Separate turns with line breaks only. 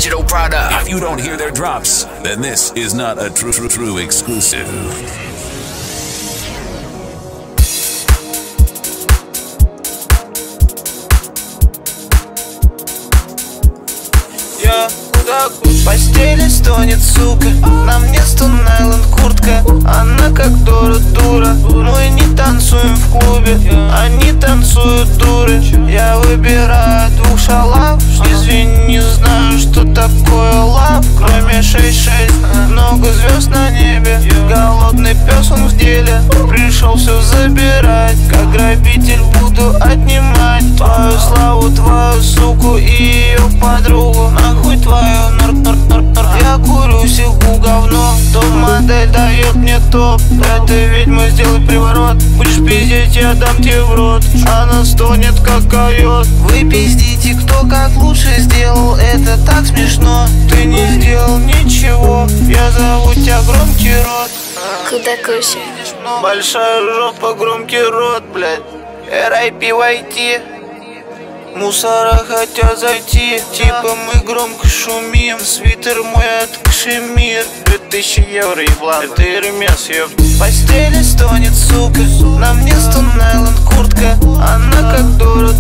digital product.
If you don't hear their drops, then this is not a true exclusive.
В постели стонет, сука, на мне стонайланд куртка. Она как дура. Мы не танцуем в клубе, они танцуют дуры. Я выбираю двух шалав. Извини, не знаю, что такое лав. Кроме 6-6, много звезд на небе. Голодный пес, он в деле. Пришел все забирать. Как грабитель буду отнимать твою славу, твою суку и ее подругу. Нахуй твою я курю сигу говно. Топ-модель дает мне топ. Этой ведьмой сделай приворот. Будешь пиздеть, я дам тебе в рот. Она стонет, как койот. Вы пиздите, кто как лучше сделал. Это так смешно. Ты не сделал ничего. Я зову тебя громкий рот.
Куда Куся?
Большая жопа, громкий рот, блядь. R.I.P. YT. Мусора хотят зайти, типа мы громко шумим. Свитер мой от Кашемир, 2000 евро, еблан, это Эрмес, ёпт. В постели стонет, сука, на мне стонайланд куртка. Она как дура.